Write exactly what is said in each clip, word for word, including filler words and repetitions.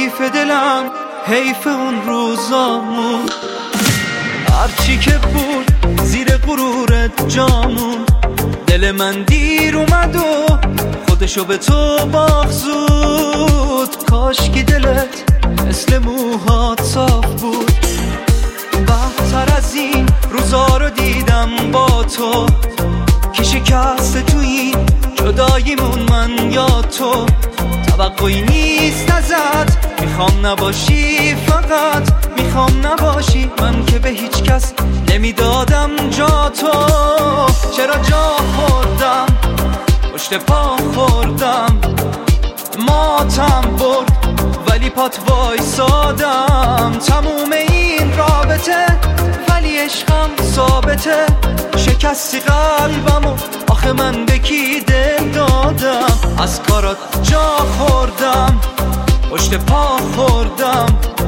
حیف دلم، حیف اون روزامون، هرچی که بود زیر غرورت جامون. دل من دیر اومد و خودشو به تو باخزود. کاشکی دلت مثل موهات صاف بود. بهتر از این روزا رو دیدم با تو، که شکست تو این جداییمون من یا تو. توقعی نیست ازت، میخوام نباشی، فقط میخوام نباشی. من که به هیچ کس نمیدادم جا تو. چرا جا خوردم، پشت پا خوردم، ماتم برد ولی پات وایسادم. تموم این رابطه ولی عشقم ثابته. شکستی قلبمو، آخه من به کی دل دادم؟ از کارات جا خوردم، پشت پا خوردم،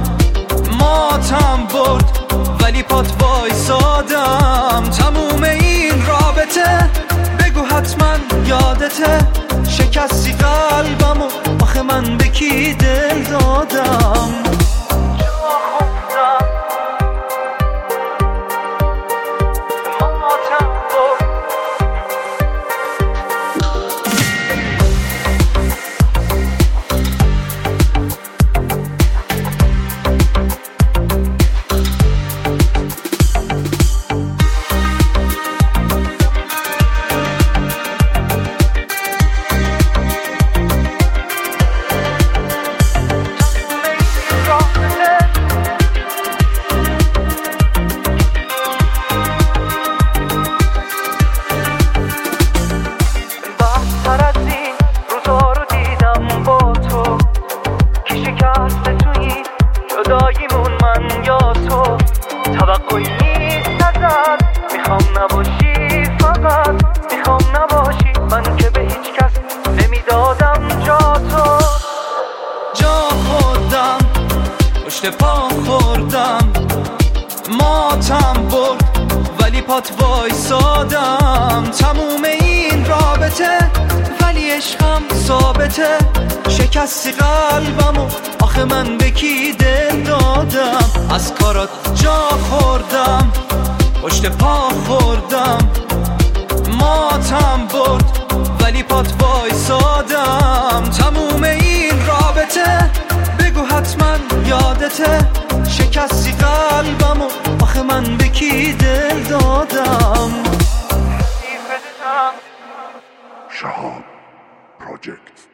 ماتم برد ولی پات وایسادم. تموم این رابطه بگو حتما یادته. شکستی قلبمو، آخه من به کی دل دادم؟ جداییمون من یا تو. توقعی نیست ازت، میخوام نباشی، فقط میخوام نباشی. من که به هیچ کس نمیدادم جا تو. جا خوردم، پشت پا خوردم، ماتم برد ولی پات وایسادم. تموم این رابطه ولی عشقم ثابته. شکستی قلبمو، آخه من به کی دل دادم؟ از کارات جا خوردم، پشت پا خوردم، ماتم برد ولی پات وایسادم. تموم این رابطه بگو حتما یادته. شکستی قلبمو، آخه من به کی دل دادم؟ شهاب پروژکت.